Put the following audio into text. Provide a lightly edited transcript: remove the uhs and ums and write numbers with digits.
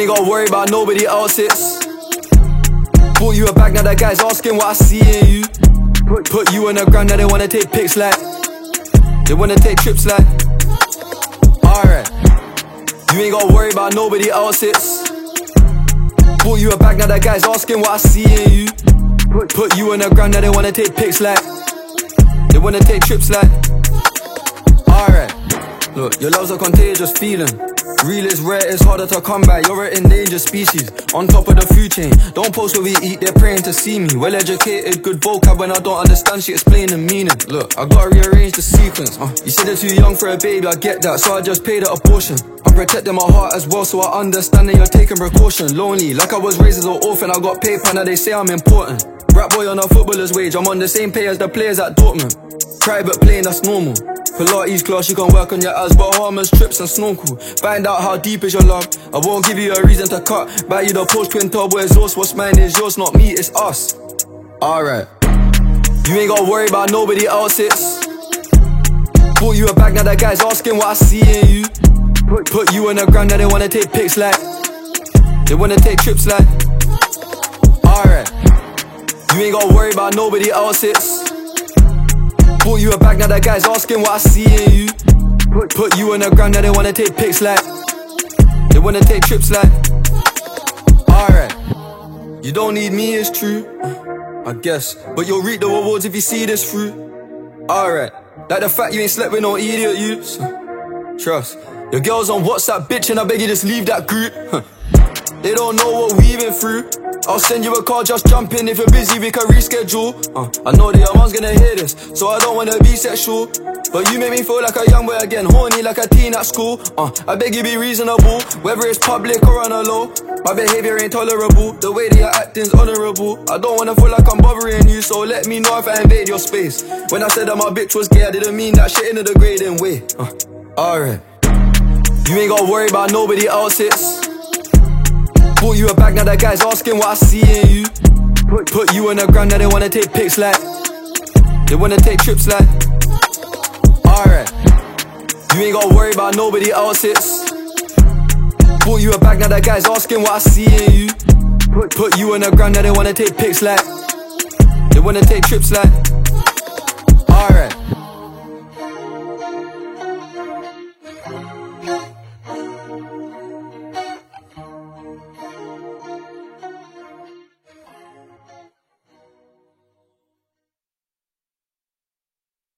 ain't gotta worry about nobody else, it's bought you a bag, now that guy's asking what I see in you. Put you on the ground, now they wanna take pics like, they wanna take trips like, alright. You ain't gotta worry about nobody else, it's bought you a bag, now that guy's asking what I see in you. Put you on the ground, now they wanna take pics like, they wanna take trips like, alright. Look, your love's a contagious feeling. Real is rare, it's harder to come by. You're an endangered species, on top of the food chain. Don't post where we eat, they're praying to see me. Well educated, good vocab. When I don't understand, she explain the meaning. Look, I gotta rearrange the sequence. You said they're too young for a baby, I get that, so I just paid a abortion. I'm protecting my heart as well, so I understand that you're taking precaution. Lonely, like I was raised as an orphan. I got paper, now they say I'm important. Rap boy on a footballer's wage, I'm on the same pay as the players at Dortmund. Private plane, that's normal. Pilates class, you can work on your abs, Bahamas, trips and snorkel. Find out how deep is your love, I won't give you a reason to cut. Buy you the Porsche twin turbo exhaust, what's mine is yours, not me, it's us. Alright. You ain't gotta worry about nobody else, it's bought you a bag, now that guy's asking what I see in you. Put you on the ground, now they wanna take pics like, they wanna take trips like, alright. You ain't gotta worry about nobody else, it's bought you a bag, now that guy's asking what I see in you. Put you on the ground, now they wanna take pics like, they wanna take trips like, alright. You don't need me, it's true, I guess, but you'll reap the rewards if you see this through. Alright, like the fact you ain't slept with no idiot youths. Trust, your girl's on WhatsApp, bitch, and I beg you just leave that group. They don't know what we've been through. I'll send you a call, just jump in. If you're busy, we can reschedule. I know that your mom's gonna hear this, so I don't wanna be sexual. But you make me feel like a young boy again, horny like a teen at school. I beg you be reasonable, whether it's public or on a low. My behavior ain't tolerable, the way that you're acting's honorable. I don't wanna feel like I'm bothering you, so let me know if I invade your space. When I said that my bitch was gay, I didn't mean that shit in a degrading way. Alright. You ain't gotta worry about nobody else, it's bought you a bag, now that guy's asking what I see in you. Put you on the ground, now they wanna take pics like, they wanna take trips like, alright. You ain't gotta worry about nobody else, it's bought you a bag, now that guy's asking what I see in you. Put you on the ground, now they wanna take pics like, they wanna take trips like, alright.